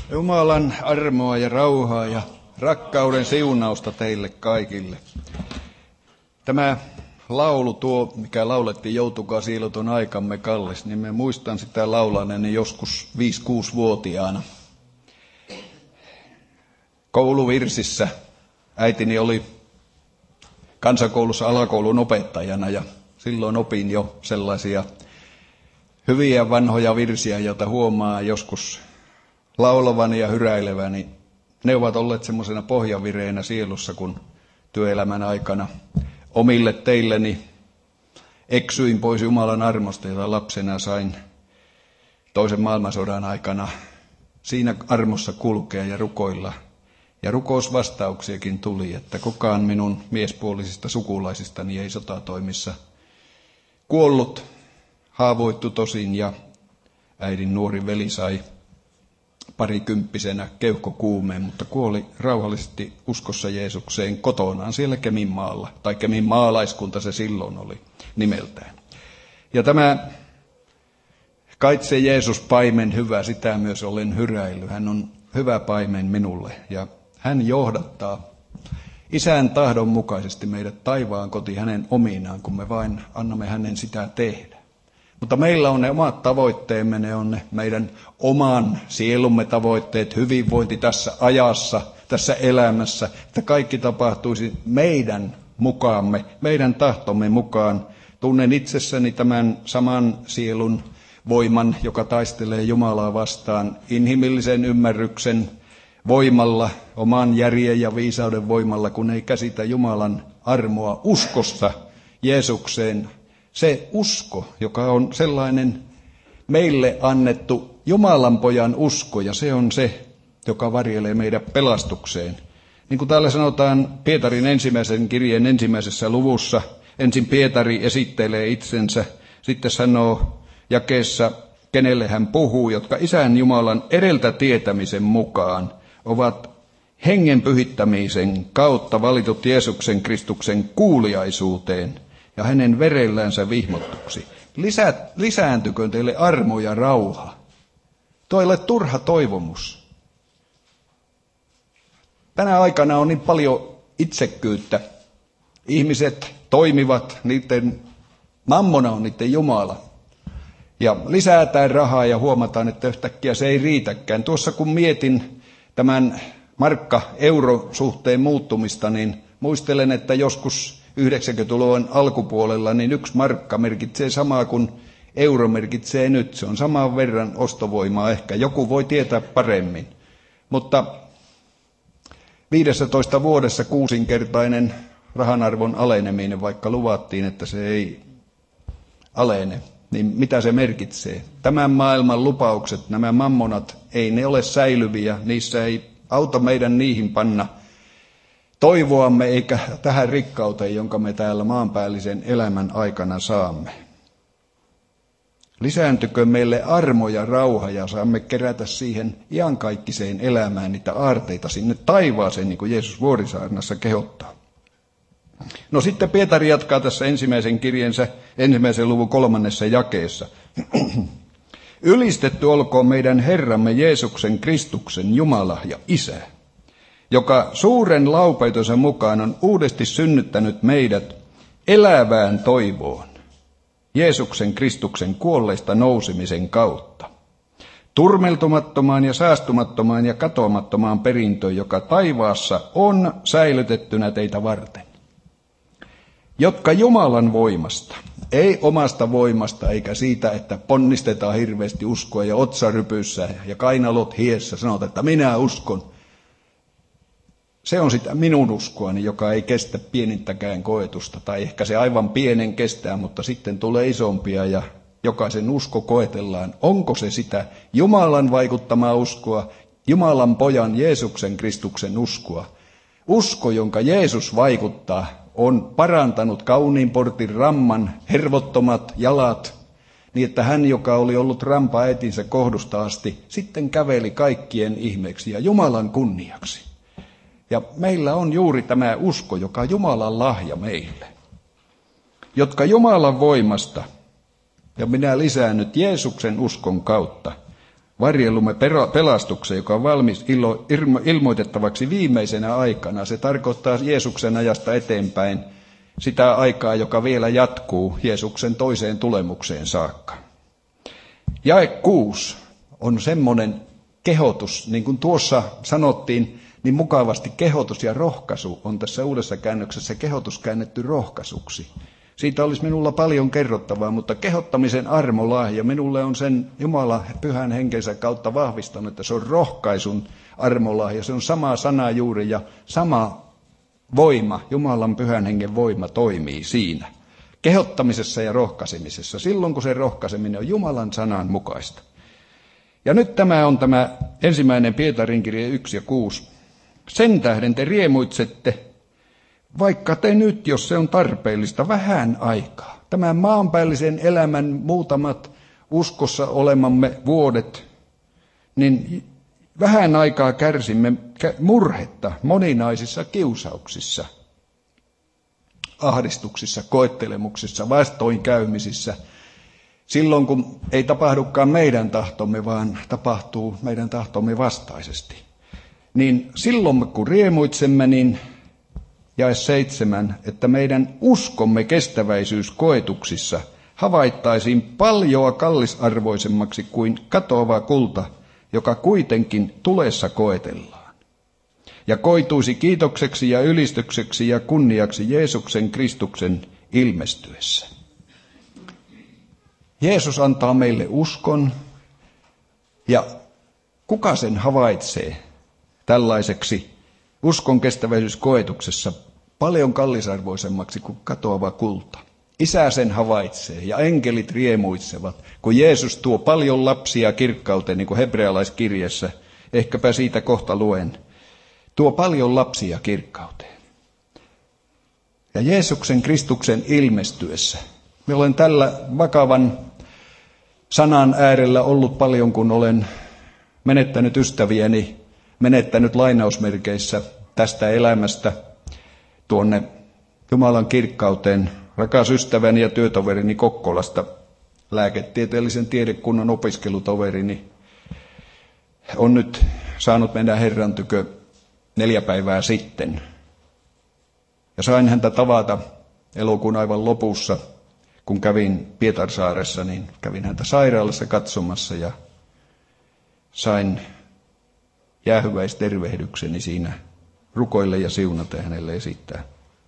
Jumalan armoa ja rauhaa ja rakkauden siunausta teille kaikille. Tämä laulu tuo, mikä laulettiin Joutukaa siiloton aikamme kallis, niin mä muistan sitä laulaneen joskus 5-6-vuotiaana. Kouluvirsissä äitini oli kansakoulussa alakoulun opettajana ja silloin opin jo sellaisia hyviä vanhoja virsiä, joita huomaa joskus laulavani ja hyräileväni. Ne ovat olleet semmoisena pohjavireenä sielussa, kun työelämän aikana omille teilleni eksyin pois Jumalan armosta, jota lapsena sain toisen maailmansodan aikana siinä armossa kulkea ja rukoilla. Ja rukousvastauksiakin tuli, että kukaan minun miespuolisista sukulaisistani ei sotatoimissa kuollut, haavoittu tosin ja äidin nuori veli sai parikymppisenä keuhkokuumeen, mutta kuoli rauhallisesti uskossa Jeesukseen kotonaan siellä Keminmaalla, tai Kemin maalaiskunta se silloin oli nimeltään. Ja tämä kaitse Jeesus paimen hyvä, sitä myös olen hyräillyt. Hän on hyvä paimen minulle ja hän johdattaa Isän tahdon mukaisesti meidät taivaan koti hänen ominaan, kun me vain annamme hänen sitä tehdä. Mutta meillä on ne omat tavoitteemme, ne on ne meidän oman sielumme tavoitteet, hyvinvointi tässä ajassa, tässä elämässä, että kaikki tapahtuisi meidän mukaamme, meidän tahtomme mukaan. Tunnen itsessäni tämän saman sielun voiman, joka taistelee Jumalaa vastaan inhimillisen ymmärryksen voimalla, oman järjen ja viisauden voimalla, kun ei käsitä Jumalan armoa uskosta Jeesukseen. Se usko, joka on sellainen meille annettu Jumalan pojan usko, ja se on se, joka varjelee meidät pelastukseen. Niin kuin täällä sanotaan Pietarin ensimmäisen kirjeen 1. luvussa, ensin Pietari esittelee itsensä, sitten sanoo jakeessa, kenelle hän puhuu, jotka Isän Jumalan edeltä tietämisen mukaan ovat hengen pyhittämisen kautta valitut Jeesuksen Kristuksen kuuliaisuuteen ja hänen verellänsä vihmottuksi. Lisääntykö teille armo ja rauha? Tuo ei ole turha toivomus. Tänä aikana on niin paljon itsekkyyttä. Ihmiset toimivat, niiden mammona on niiden Jumala. Ja lisätään rahaa ja huomataan, että yhtäkkiä se ei riitäkään. Tuossa kun mietin tämän markka-eurosuhteen muuttumista, niin muistelen, että joskus 90-luvun alkupuolella niin 1 markka merkitsee samaa kuin euro merkitsee nyt. Se on saman verran ostovoimaa ehkä. Joku voi tietää paremmin. Mutta 15 vuodessa 6-kertainen rahanarvon aleneminen, vaikka luvattiin, että se ei alene, niin mitä se merkitsee? Tämän maailman lupaukset, nämä mammonat, ei ne ole säilyviä. Niissä ei auta meidän niihin panna toivoamme eikä tähän rikkauteen, jonka me täällä maanpäällisen elämän aikana saamme. Lisääntykö meille armo ja rauha ja saamme kerätä siihen iankaikkiseen elämään niitä aarteita sinne taivaaseen, niin kuin Jeesus Vuorisaarnassa kehottaa. No sitten Pietari jatkaa tässä ensimmäisen kirjeensä 1. luvun 3. jakeessa. Ylistetty olkoon meidän Herramme Jeesuksen Kristuksen Jumala ja Isä, joka suuren laupeutensa mukaan on uudesti synnyttänyt meidät elävään toivoon, Jeesuksen Kristuksen kuolleista nousemisen kautta, turmeltumattomaan ja saastumattomaan ja katoamattomaan perintöön, joka taivaassa on säilytettynä teitä varten, jotka Jumalan voimasta, ei omasta voimasta eikä siitä, että ponnistetaan hirveästi uskoa ja otsarypyssä ja kainalot hiessä sanotaan, että minä uskon. Se on sitä minun uskoani, joka ei kestä pienintäkään koetusta, tai ehkä se aivan pienen kestää, mutta sitten tulee isompia ja jokaisen usko koetellaan. Onko se sitä Jumalan vaikuttamaa uskoa, Jumalan pojan Jeesuksen Kristuksen uskoa? Usko, jonka Jeesus vaikuttaa, on parantanut kauniin portin ramman hervottomat jalat, niin että hän, joka oli ollut rampa äitinsä kohdusta asti, sitten käveli kaikkien ihmeeksi ja Jumalan kunniaksi. Ja meillä on juuri tämä usko, joka on Jumalan lahja meille, jotka Jumalan voimasta, ja minä lisään nyt Jeesuksen uskon kautta, varjelumme pelastuksen, joka on valmis ilmoitettavaksi viimeisenä aikana. Se tarkoittaa Jeesuksen ajasta eteenpäin sitä aikaa, joka vielä jatkuu Jeesuksen toiseen tulemukseen saakka. Jae 6 on semmoinen kehotus, niin kuin tuossa sanottiin, niin mukavasti kehotus ja rohkaisu on tässä uudessa käännöksessä kehotus käännetty rohkaisuksi. Siitä olisi minulla paljon kerrottavaa, mutta kehottamisen armolahja minulle on sen Jumala pyhän henkensä kautta vahvistanut, että se on rohkaisun armolahja. Se on sama sana juuri ja sama voima, Jumalan pyhän hengen voima toimii siinä. Kehottamisessa ja rohkaisemisessa, silloin kun se rohkaiseminen on Jumalan sanan mukaista. Ja nyt tämä on tämä 1. Pietarin kirje 1 ja 6. Sen tähden te riemuitsette, vaikka te nyt, jos se on tarpeellista, vähän aikaa. Tämän maanpäällisen elämän muutamat uskossa olemamme vuodet, niin vähän aikaa kärsimme murhetta moninaisissa kiusauksissa, ahdistuksissa, koettelemuksissa, vastoinkäymisissä. Silloin kun ei tapahdukaan meidän tahtomme, vaan tapahtuu meidän tahtomme vastaisesti. Niin silloin kun riemuitsemme, niin jae 7, että meidän uskomme kestäväisyys koetuksissa havaittaisiin paljoa kallisarvoisemmaksi kuin katoava kulta, joka kuitenkin tulessa koetellaan. Ja koituisi kiitokseksi ja ylistykseksi ja kunniaksi Jeesuksen Kristuksen ilmestyessä. Jeesus antaa meille uskon, ja kuka sen havaitsee tällaiseksi uskon kestäväisyys koetuksessa paljon kallisarvoisemmaksi kuin katoava kulta? Isä sen havaitsee ja enkelit riemuitsevat, kun Jeesus tuo paljon lapsia kirkkauteen, niin kuin hebrealaiskirjassa, ehkäpä siitä kohta luen, tuo paljon lapsia kirkkauteen. Ja Jeesuksen Kristuksen ilmestyessä, minä olen tällä vakavan sanan äärellä ollut paljon, kun olen menettänyt ystäviäni, menettänyt lainausmerkeissä tästä elämästä tuonne Jumalan kirkkauteen. Rakas ystäväni ja työtoverini Kokkolasta, lääketieteellisen tiedekunnan opiskelutoverini, on nyt saanut mennä Herran tykö 4 päivää sitten. Ja sain häntä tavata elokuun aivan lopussa, kun kävin Pietarsaaressa, niin kävin häntä sairaalassa katsomassa ja sain jäähyväistervehdykseni siinä rukoille ja siunata hänelle esittää.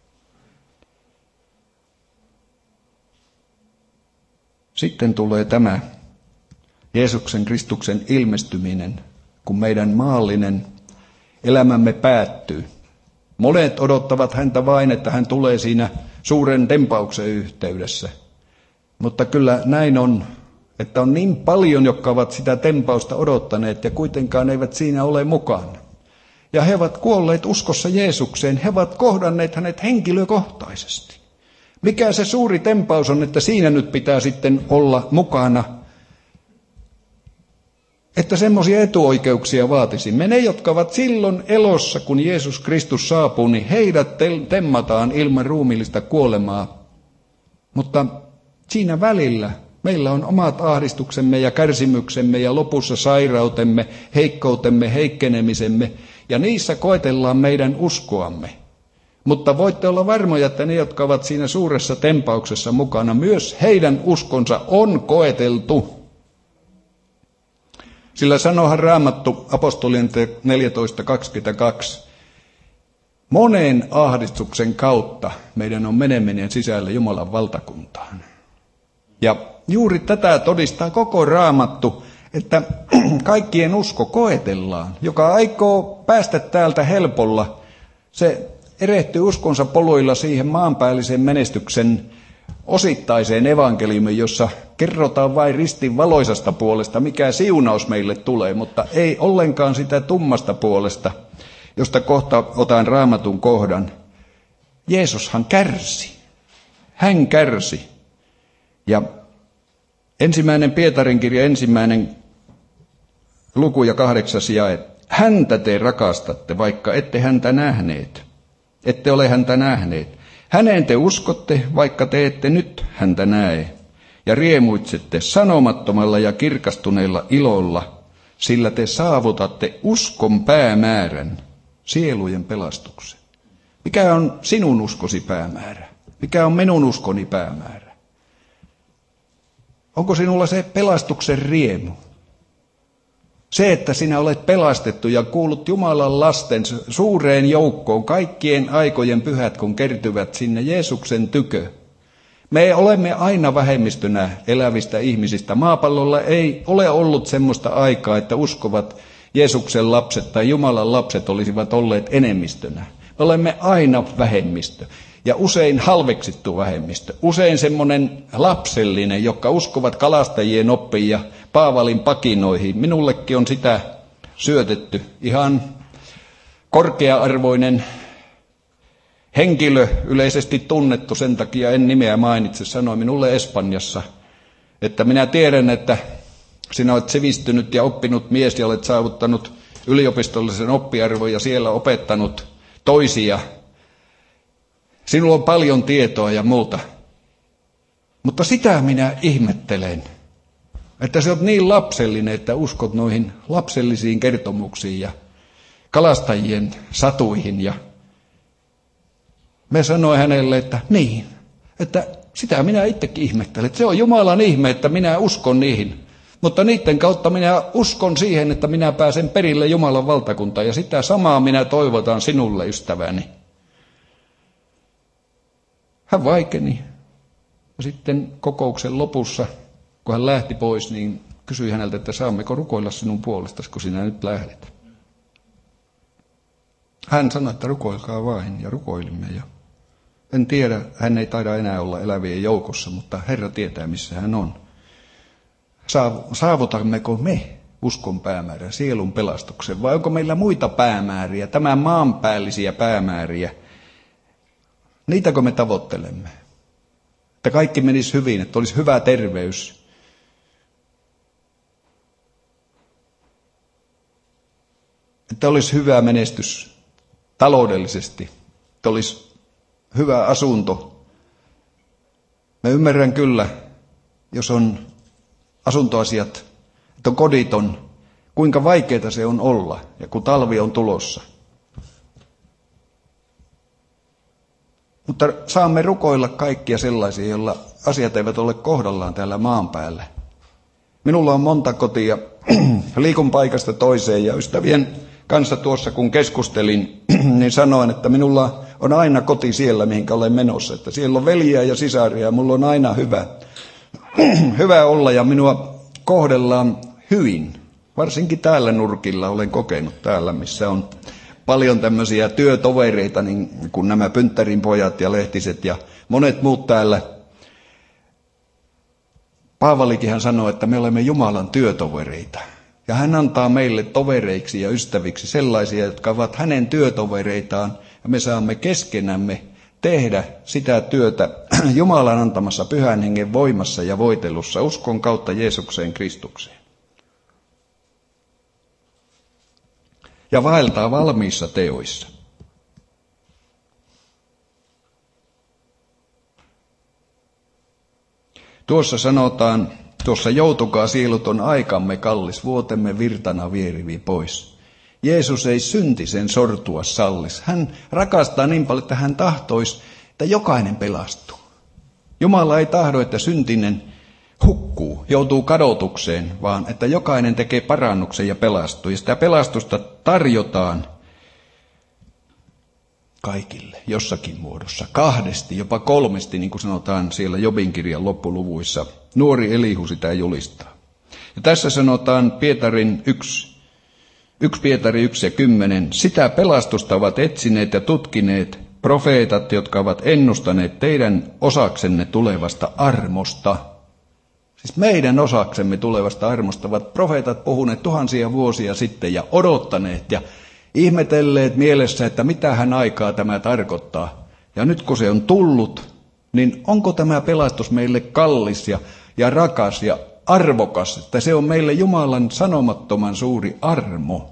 Sitten tulee tämä Jeesuksen Kristuksen ilmestyminen, kun meidän maallinen elämämme päättyy. Monet odottavat häntä vain, että hän tulee siinä suuren tempauksen yhteydessä. Mutta kyllä näin on, että on niin paljon, jotka ovat sitä tempausta odottaneet ja kuitenkaan eivät siinä ole mukana. Ja he ovat kuolleet uskossa Jeesukseen, he ovat kohdanneet hänet henkilökohtaisesti. Mikä se suuri tempaus on, että siinä nyt pitää sitten olla mukana, että semmoisia etuoikeuksia vaatisimme. Ne, jotka ovat silloin elossa, kun Jeesus Kristus saapuu, niin heidät temmataan ilman ruumiillista kuolemaa. Mutta siinä välillä meillä on omat ahdistuksemme ja kärsimyksemme ja lopussa sairautemme, heikkoutemme, heikkenemisemme, ja niissä koetellaan meidän uskoamme. Mutta voitte olla varmoja, että ne, jotka ovat siinä suuressa tempauksessa mukana, myös heidän uskonsa on koeteltu. Sillä sanohan Raamattu apostolien 14.22, monen ahdistuksen kautta meidän on meneminen sisällä Jumalan valtakuntaan. Ja juuri tätä todistaa koko Raamattu, että kaikkien usko koetellaan. Joka aikoo päästä täältä helpolla, se erehtyy uskonsa poluilla siihen maanpäällisen menestyksen osittaiseen evankeliumiin, jossa kerrotaan vain ristin valoisasta puolesta, mikä siunaus meille tulee, mutta ei ollenkaan sitä tummasta puolesta, josta kohta otan Raamatun kohdan. Jeesushan kärsi. Hän kärsi. Ja 1. Pietarin kirja 1. luku ja 8. jae. Häntä te rakastatte, vaikka ette häntä nähneet. Ette ole häntä nähneet. Häneen te uskotte, vaikka te ette nyt häntä näe. Ja riemuitsette sanomattomalla ja kirkastuneella ilolla, sillä te saavutatte uskon päämäärän, sielujen pelastuksen. Mikä on sinun uskosi päämäärä? Mikä on minun uskoni päämäärä? Onko sinulla se pelastuksen riemu? Se, että sinä olet pelastettu ja kuulut Jumalan lasten suureen joukkoon, kaikkien aikojen pyhät, kun kertyvät sinne Jeesuksen tykö. Me olemme aina vähemmistönä elävistä ihmisistä. Maapallolla ei ole ollut semmoista aikaa, että uskovat Jeesuksen lapset tai Jumalan lapset olisivat olleet enemmistönä. Me olemme aina vähemmistö ja usein halveksittu vähemmistö. Usein semmoinen lapsellinen, jotka uskovat kalastajien oppiin ja Paavalin pakinoihin. Minullekin on sitä syötetty. Ihan korkea-arvoinen henkilö, yleisesti tunnettu, sen takia en nimeä mainitse, sanoi minulle Espanjassa, että minä tiedän, että sinä olet sivistynyt ja oppinut mies ja olet saavuttanut yliopistollisen oppiarvon ja siellä opettanut toisia. Sinulla on paljon tietoa ja muuta. Mutta sitä minä ihmettelen, että sä oot niin lapsellinen, että uskot noihin lapsellisiin kertomuksiin ja kalastajien satuihin. Ja me sanoin hänelle, että niin, että sitä minä itsekin ihmettelen. Että se on Jumalan ihme, että minä uskon niihin. Mutta niiden kautta minä uskon siihen, että minä pääsen perille Jumalan valtakuntaan. Ja sitä samaa minä toivotan sinulle, ystäväni. Hän vaikeni. Ja sitten kokouksen lopussa, kun hän lähti pois, niin kysyi häneltä, että saammeko rukoilla sinun puolestasi, kun sinä nyt lähdet. Hän sanoi, että rukoilkaa vain, ja rukoilimme. Ja en tiedä, hän ei taida enää olla elävien joukossa, mutta Herra tietää, missä hän on. Saavutammeko me uskon päämäärän, sielun pelastuksen, vai onko meillä muita päämääriä, tämän maanpäällisiä päämääriä? Niitäkö me tavoittelemme? Että kaikki menisi hyvin, että olisi hyvä terveys. Että olisi hyvä menestys taloudellisesti, että olisi hyvä asunto. Mä ymmärrän kyllä, jos on asuntoasiat, että on koditon, kuinka vaikeaa se on olla, ja kun talvi on tulossa. Mutta saamme rukoilla kaikkia sellaisia, joilla asiat eivät ole kohdallaan täällä maan päällä. Minulla on monta kotia, liikun paikasta toiseen, ja ystävien kanssa tuossa kun keskustelin, niin sanoin, että minulla on aina koti siellä, mihinkä olen menossa. Että siellä on veljiä ja sisaria, ja mulla on aina hyvä olla, ja minua kohdellaan hyvin. Varsinkin täällä nurkilla olen kokenut täällä, missä on paljon tämmöisiä työtovereita, niin kuin nämä Pynttärin pojat ja Lehtiset ja monet muut täällä. Paavalikin hän sanoi, että me olemme Jumalan työtovereita. Ja hän antaa meille tovereiksi ja ystäviksi sellaisia, jotka ovat hänen työtovereitaan. Ja me saamme keskenämme tehdä sitä työtä Jumalan antamassa Pyhän Hengen voimassa ja voitelussa uskon kautta Jeesukseen Kristukseen. Ja vaeltaa valmiissa teoissa. Tuossa sanotaan, tuossa joutukaa sieluton aikamme kallis, vuotemme virtana vierivi pois. Jeesus ei syntisen sortua sallis. Hän rakastaa niin paljon, että hän tahtoisi, että jokainen pelastuu. Jumala ei tahdo, että syntinen hukkuu, joutuu kadotukseen, vaan että jokainen tekee parannuksen ja pelastuu. Ja sitä pelastusta tarjotaan kaikille jossakin muodossa, kahdesti, jopa kolmesti, niin kuin sanotaan siellä Jobin kirjan loppuluvuissa. Nuori Elihu sitä julistaa. Ja tässä sanotaan Pietarin 1 Pietari 1 ja 10. Sitä pelastusta ovat etsineet ja tutkineet profeetat, jotka ovat ennustaneet teidän osaksenne tulevasta armosta. Siis meidän osaksemme tulevasta armosta ovat profeetat puhuneet tuhansia vuosia sitten ja odottaneet ja ihmetelleet mielessä, että mitähän aikaa tämä tarkoittaa. Ja nyt kun se on tullut, niin onko tämä pelastus meille kallis ja rakas ja arvokas, että se on meille Jumalan sanomattoman suuri armo.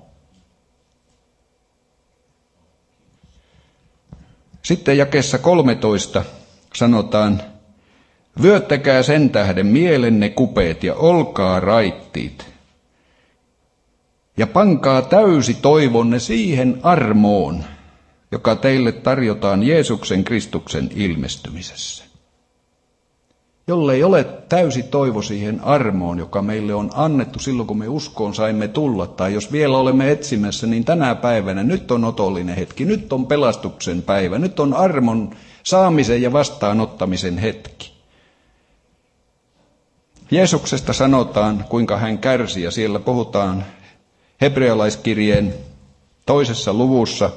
Sitten jakeessa 13 sanotaan, vyöttäkää sen tähden mielenne kupeet ja olkaa raittiit. Ja pankaa täysi toivonne siihen armoon, joka teille tarjotaan Jeesuksen Kristuksen ilmestymisessä. Jollei ole täysi toivo siihen armoon, joka meille on annettu silloin, kun me uskoon saimme tulla, tai jos vielä olemme etsimässä, niin tänä päivänä nyt on otollinen hetki, nyt on pelastuksen päivä, nyt on armon saamisen ja vastaanottamisen hetki. Jeesuksesta sanotaan, kuinka hän kärsi, ja siellä puhutaan hebrealaiskirjeen 2. luvussa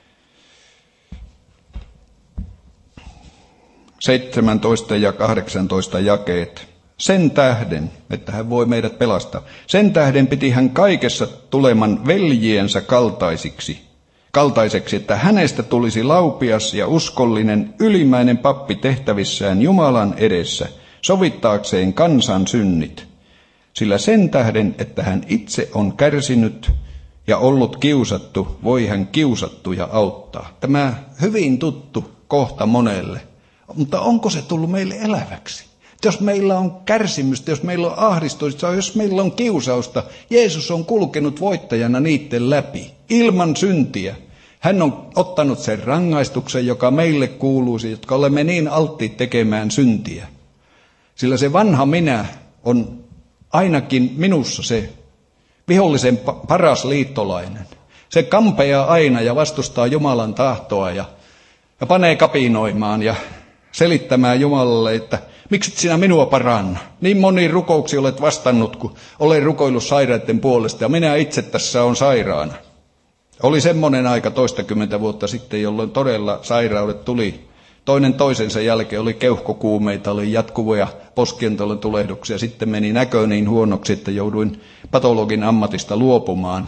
17 ja 18 jakeet. Sen tähden, että hän voi meidät pelastaa, sen tähden piti hän kaikessa tuleman veljiensä kaltaiseksi, että hänestä tulisi laupias ja uskollinen ylimmäinen pappi tehtävissään Jumalan edessä, sovittaakseen kansan synnit. Sillä sen tähden, että hän itse on kärsinyt ja ollut kiusattu, voi hän kiusattuja auttaa. Tämä hyvin tuttu kohta monelle. Mutta onko se tullut meille eläväksi? Jos meillä on kärsimystä, jos meillä on ahdistusta, jos meillä on kiusausta, Jeesus on kulkenut voittajana niiden läpi, ilman syntiä. Hän on ottanut sen rangaistuksen, joka meille kuuluisi, jotka olemme niin alttiit tekemään syntiä. Sillä se vanha minä on ainakin minussa se vihollisen paras liittolainen. Se kampeaa aina ja vastustaa Jumalan tahtoa ja panee kapinoimaan ja selittämään Jumalalle, että miksi sinä minua paranna? Niin moniin rukouksiin olet vastannut, kun olen rukoillut sairaiden puolesta ja minä itse tässä olen sairaana. Oli semmoinen aika 20 vuotta sitten, jolloin todella sairaudet tuli toinen toisensa jälkeen. Oli keuhkokuumeita, oli jatkuvia poskientolon tulehduksia. Sitten meni näkö niin huonoksi, että jouduin patologin ammatista luopumaan.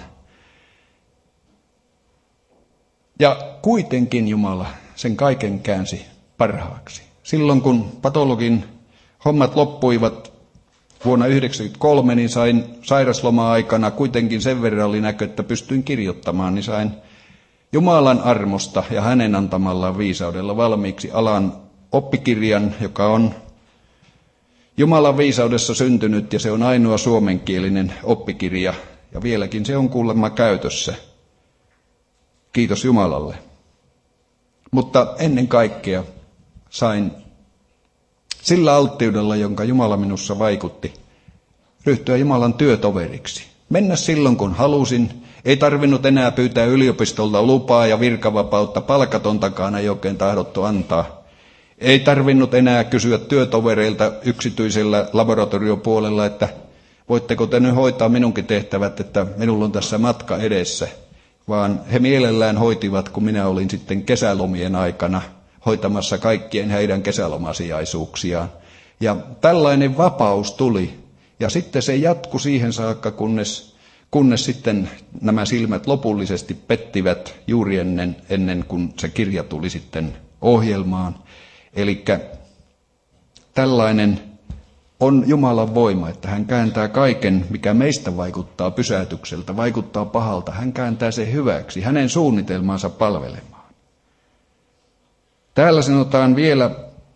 Ja kuitenkin Jumala sen kaiken käänsi parhaaksi. Silloin kun patologin hommat loppuivat vuonna 1993, niin sain sairasloma-aikana kuitenkin sen verran oli näkö, että pystyin kirjoittamaan, niin sain Jumalan armosta ja hänen antamallaan viisaudella valmiiksi alan oppikirjan, joka on Jumalan viisaudessa syntynyt ja se on ainoa suomenkielinen oppikirja ja vieläkin se on kuulemma käytössä. Kiitos Jumalalle. Mutta ennen kaikkea sain sillä alttiudella, jonka Jumala minussa vaikutti, ryhtyä Jumalan työtoveriksi. Mennä silloin, kun halusin. Ei tarvinnut enää pyytää yliopistolta lupaa ja virkavapautta, palkatontakaan ei oikein tahdottu antaa. Ei tarvinnut enää kysyä työtovereilta yksityisellä laboratoriopuolella, että voitteko te nyt hoitaa minunkin tehtävät, että minulla on tässä matka edessä. Vaan he mielellään hoitivat, kun minä olin sitten kesälomien aikana hoitamassa kaikkien heidän kesälomasijaisuuksiaan. Ja tällainen vapaus tuli. Ja sitten se jatkui siihen saakka, kunnes sitten nämä silmät lopullisesti pettivät juuri ennen kuin se kirja tuli sitten ohjelmaan. Eli tällainen on Jumalan voima, että hän kääntää kaiken, mikä meistä vaikuttaa pysäytykseltä, vaikuttaa pahalta. Hän kääntää sen hyväksi, hänen suunnitelmaansa palvelemaan. Täällä sanotaan vielä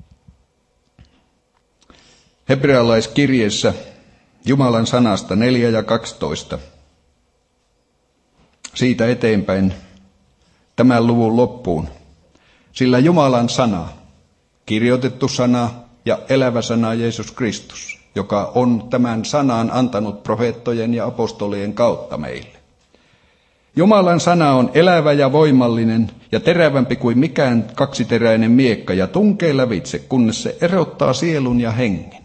hebrealaiskirjeessä Jumalan sanasta 4 ja 12. Siitä eteenpäin tämän luvun loppuun. Sillä Jumalan sana, kirjoitettu sana ja elävä sana Jeesus Kristus, joka on tämän sanan antanut profeettojen ja apostolien kautta meille. Jumalan sana on elävä ja voimallinen ja terävämpi kuin mikään kaksiteräinen miekka ja tunkee lävitse, kunnes se erottaa sielun ja hengen.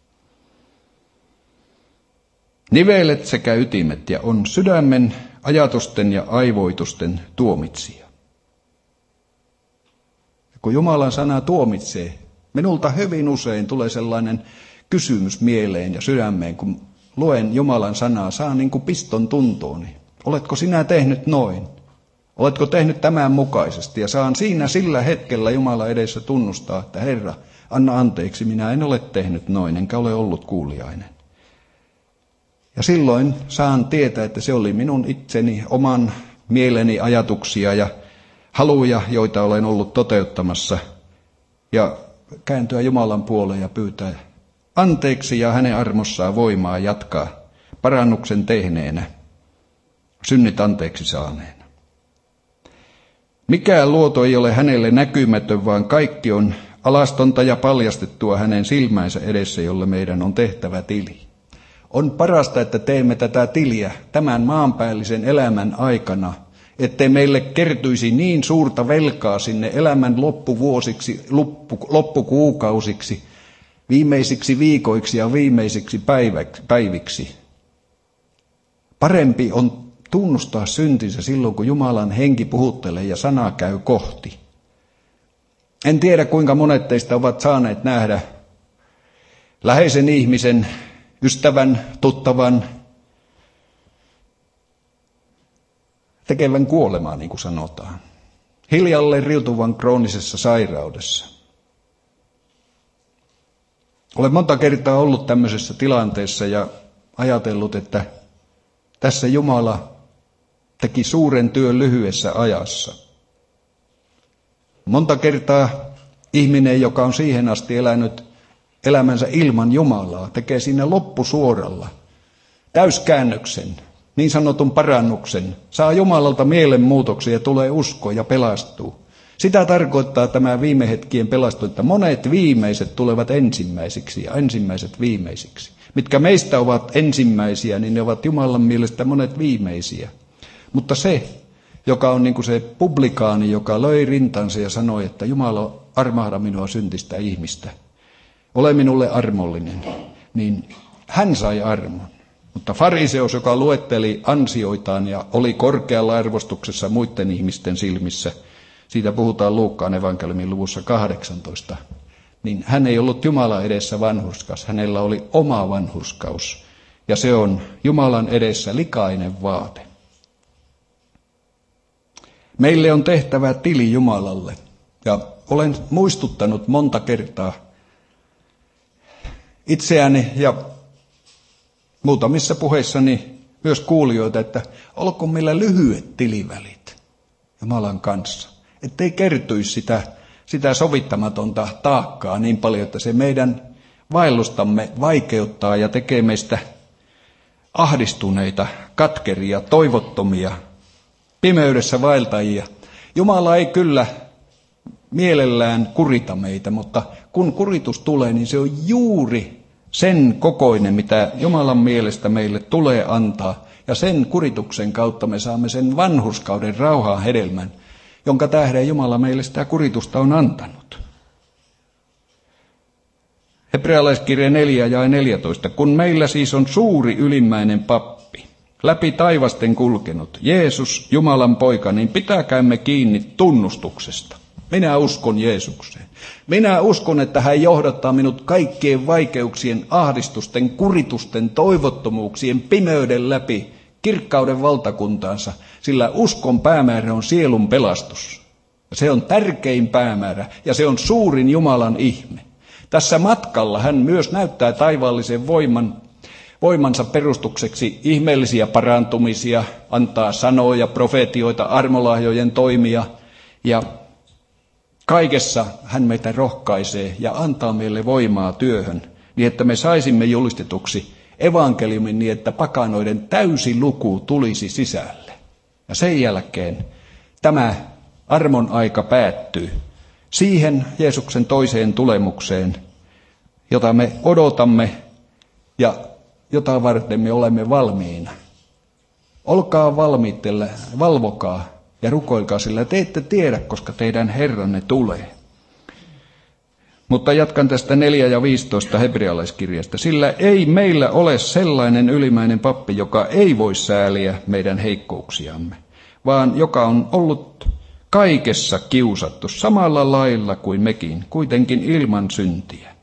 Nivelet sekä ytimet ja on sydämen, ajatusten ja aivoitusten tuomitsija. Kun Jumalan sana tuomitsee, minulta hyvin usein tulee sellainen kysymys mieleen ja sydämeen, kun luen Jumalan sanaa, saan niin kuin piston tuntooni. Oletko sinä tehnyt noin? Oletko tehnyt tämän mukaisesti? Ja saan siinä sillä hetkellä Jumala edessä tunnustaa, että Herra, anna anteeksi, minä en ole tehnyt noin, enkä ole ollut kuuliainen. Ja silloin saan tietää, että se oli minun itseni, oman mieleni ajatuksia ja haluja, joita olen ollut toteuttamassa. Ja kääntyä Jumalan puoleen ja pyytää anteeksi ja hänen armossaan voimaa jatkaa parannuksen tehneenä synnit anteeksi saaneena. Mikään luoto ei ole hänelle näkymätön, vaan kaikki on alastonta ja paljastettua hänen silmänsä edessä, jolle meidän on tehtävä tili. On parasta, että teemme tätä tiliä tämän maanpäällisen elämän aikana, ettei meille kertyisi niin suurta velkaa sinne elämän loppuvuosiksi, loppukuukausiksi, viimeisiksi viikoiksi ja viimeisiksi päiviksi. Parempi on tunnustaa syntinsä silloin, kun Jumalan henki puhuttelee ja sana käy kohti. En tiedä, kuinka monet teistä ovat saaneet nähdä läheisen ihmisen, ystävän, tuttavan, tekevän kuolemaa, niin kuin sanotaan. Hiljalleen riutuvan kroonisessa sairaudessa. Olen monta kertaa ollut tämmöisessä tilanteessa ja ajatellut, että tässä Jumala teki suuren työn lyhyessä ajassa. Monta kertaa ihminen, joka on siihen asti elänyt elämänsä ilman Jumalaa, tekee siinä loppusuoralla täyskäännöksen, niin sanotun parannuksen, saa Jumalalta mielenmuutoksen ja tulee usko ja pelastuu. Sitä tarkoittaa tämä viime hetkien pelastus, että monet viimeiset tulevat ensimmäisiksi ja ensimmäiset viimeisiksi. Mitkä meistä ovat ensimmäisiä, niin ne ovat Jumalan mielestä monet viimeisiä. Mutta se, joka on niin kuin se publikaani, joka löi rintansa ja sanoi, että Jumala, armahda minua syntistä ihmistä, ole minulle armollinen, niin hän sai armon. Mutta fariseus, joka luetteli ansioitaan ja oli korkealla arvostuksessa muiden ihmisten silmissä, siitä puhutaan Luukkaan evankeliumin luvussa 18, niin hän ei ollut Jumalan edessä vanhurskas, hänellä oli oma vanhurskaus, ja se on Jumalan edessä likainen vaate. Meille on tehtävä tili Jumalalle, ja olen muistuttanut monta kertaa itseäni ja muutamissa puheissani myös kuulijoita, että olkoon meillä lyhyet tilivälit Jumalan kanssa, ettei kertyisi sitä sovittamatonta taakkaa niin paljon, että se meidän vaellustamme vaikeuttaa ja tekee meistä ahdistuneita, katkeria, toivottomia, pimeydessä vaeltajia. Jumala ei kyllä mielellään kurita meitä, mutta kun kuritus tulee, niin se on juuri sen kokoinen, mitä Jumalan mielestä meille tulee antaa. Ja sen kurituksen kautta me saamme sen vanhurskauden rauhaan hedelmän, jonka tähden Jumala meille sitä kuritusta on antanut. Hebrealaiskirja 4 ja 14. Kun meillä siis on suuri ylimmäinen pappi, läpi taivasten kulkenut, Jeesus, Jumalan poika, niin pitäkäämme kiinni tunnustuksesta. Minä uskon Jeesukseen. Minä uskon, että hän johdattaa minut kaikkien vaikeuksien, ahdistusten, kuritusten, toivottomuuksien, pimeyden läpi kirkkauden valtakuntaansa, sillä uskon päämäärä on sielun pelastus. Se on tärkein päämäärä ja se on suurin Jumalan ihme. Tässä matkalla hän myös näyttää taivaallisen voimansa perustukseksi ihmeellisiä parantumisia, antaa sanoja, profeetioita, armolahjojen toimia ja kaikessa hän meitä rohkaisee ja antaa meille voimaa työhön, niin että me saisimme julistetuksi evankeliumin niin, että pakanoiden täysi luku tulisi sisälle. Ja sen jälkeen tämä armon aika päättyy siihen Jeesuksen toiseen tulemukseen, jota me odotamme ja jota varten me olemme valmiina. Olkaa valmiitella, valvokaa ja rukoilkaa, sillä te ette tiedä, koska teidän Herranne tulee. Mutta jatkan tästä 4 ja 15 hebrealaiskirjasta. Sillä ei meillä ole sellainen ylimäinen pappi, joka ei voi sääliä meidän heikkouksiamme, vaan joka on ollut kaikessa kiusattu samalla lailla kuin mekin, kuitenkin ilman syntiä.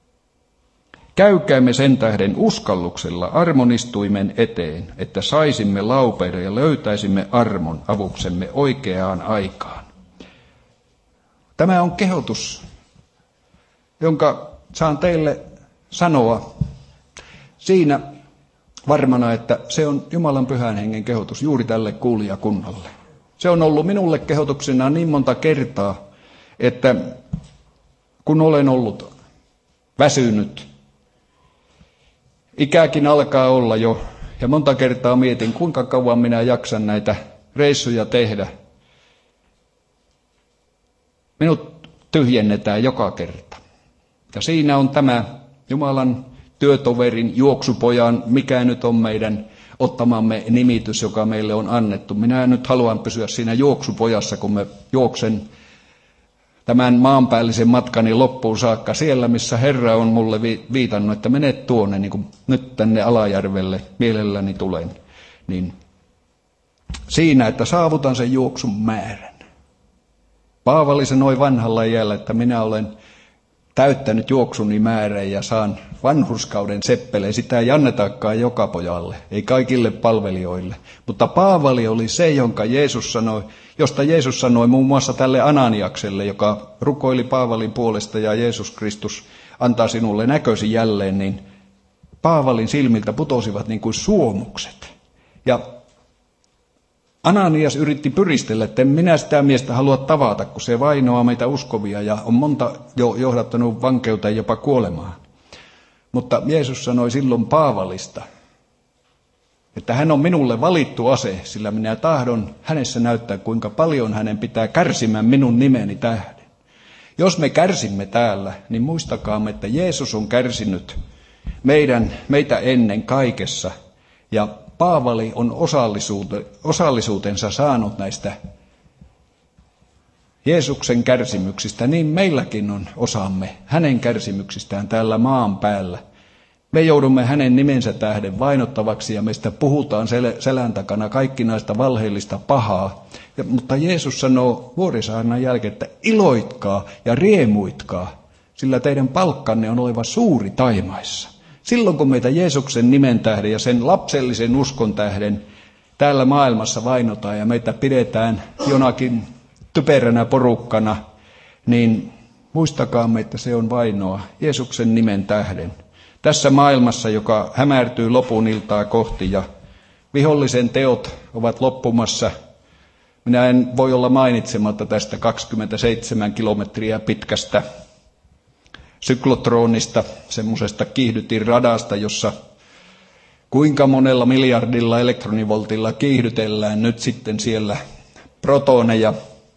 Käykäämme sen tähden uskalluksella armonistuimen eteen, että saisimme laupeita ja löytäisimme armon avuksemme oikeaan aikaan. Tämä on kehotus, jonka saan teille sanoa siinä varmana, että se on Jumalan pyhän hengen kehotus juuri tälle kuulijakunnalle. Se on ollut minulle kehotuksena niin monta kertaa, että kun olen ollut väsynyt, ikäkin alkaa olla jo Ja monta kertaa mietin, kuinka kauan minä jaksan näitä reissuja tehdä. Minut tyhjennetään joka kerta. Ja siinä on tämä Jumalan työtoverin, juoksupojan, mikä nyt on meidän ottamamme nimitys, joka meille on annettu. Minä nyt haluan pysyä siinä juoksupojassa, kun mä juoksen tämän maanpäällisen matkani loppuun saakka siellä, missä Herra on mulle viitannut, että menet tuonne, niin kuin nyt tänne Alajärvelle mielelläni tulen. Niin siinä, että saavutan sen juoksun määrän. Paavali sanoi vanhalla iällä, että minä olen täyttänyt juoksuni määrän ja saan vanhurskauden seppeleen. Sitä ei annetakaan joka pojalle, ei kaikille palvelijoille. Mutta Paavali oli se, josta Jeesus sanoi muun muassa tälle Ananiakselle, joka rukoili Paavalin puolesta ja Jeesus Kristus antaa sinulle näkösi jälleen, niin Paavalin silmiltä putosivat niin kuin suomukset. Ja Ananias yritti pyristellä, että en minä sitä miestä halua tavata, kun se vainoaa meitä uskovia ja on monta jo johdattanut vankeuteen jopa kuolemaan. Mutta Jeesus sanoi silloin Paavalista, että hän on minulle valittu ase, sillä minä tahdon hänessä näyttää, kuinka paljon hänen pitää kärsimään minun nimeni tähden. Jos me kärsimme täällä, niin muistakaamme, että Jeesus on kärsinyt meitä ennen kaikessa ja Paavali on osallisuutensa saanut näistä Jeesuksen kärsimyksistä, niin meilläkin on osamme hänen kärsimyksistään täällä maan päällä. Me joudumme hänen nimensä tähden vainottavaksi ja meistä puhutaan selän takana kaikkinaista valheellista pahaa. Mutta Jeesus sanoo Vuorisaarnan jälkeen, että iloitkaa ja riemuitkaa, sillä teidän palkkanne on oleva suuri taivaissa. Silloin kun meitä Jeesuksen nimen tähden ja sen lapsellisen uskon tähden täällä maailmassa vainotaan ja meitä pidetään jonakin typeränä porukkana, niin muistakaamme, että se on vainoa Jeesuksen nimen tähden. Tässä maailmassa, joka hämärtyy lopun iltaa kohti ja vihollisen teot ovat loppumassa, minä en voi olla mainitsematta tästä 27 kilometriä pitkästä syklotronista, semmoisesta kiihdytinradasta, jossa kuinka monella miljardilla elektronivoltilla kiihdytellään nyt sitten siellä protoneja.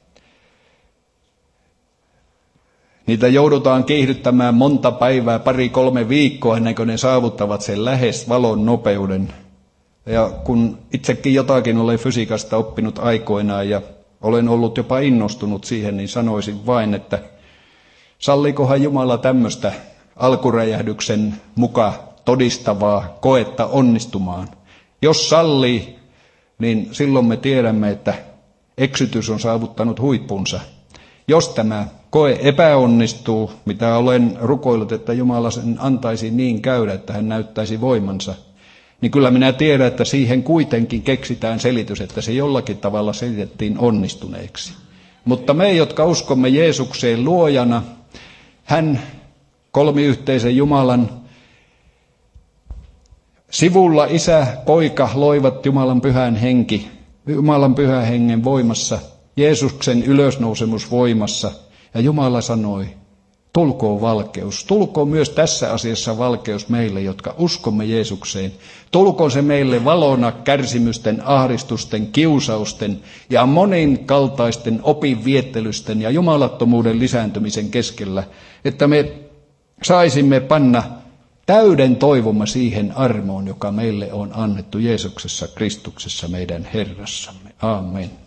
Niitä joudutaan kiihdyttämään monta päivää, 2-3 viikkoa ennen kuin ne saavuttavat sen lähes valon nopeuden. Ja kun itsekin jotakin olen fysiikasta oppinut aikoinaan ja olen ollut jopa innostunut siihen, niin sanoisin vain, että sallikohan Jumala tämmöistä alkuräjähdyksen muka todistavaa koetta onnistumaan? Jos sallii, niin silloin me tiedämme, että eksytys on saavuttanut huippunsa. Jos tämä koe epäonnistuu, mitä olen rukoillut, että Jumala sen antaisi niin käydä, että hän näyttäisi voimansa, niin kyllä minä tiedän, että siihen kuitenkin keksitään selitys, että se jollakin tavalla selitettiin onnistuneeksi. Mutta me, jotka uskomme Jeesukseen luojana, hän kolmiyhteisen Jumalan sivulla Isä, Poika loivat Jumalan pyhän hengen voimassa, Jeesuksen ylösnousemusvoimassa. Ja Jumala sanoi, tulkoon valkeus, tulkoon myös tässä asiassa valkeus meille, jotka uskomme Jeesukseen. Tulkoon se meille valona kärsimysten, ahdistusten, kiusausten ja moninkaltaisten opinviettelysten ja jumalattomuuden lisääntymisen keskellä, että me saisimme panna täyden toivomme siihen armoon, joka meille on annettu Jeesuksessa Kristuksessa meidän Herrassamme. Aamen.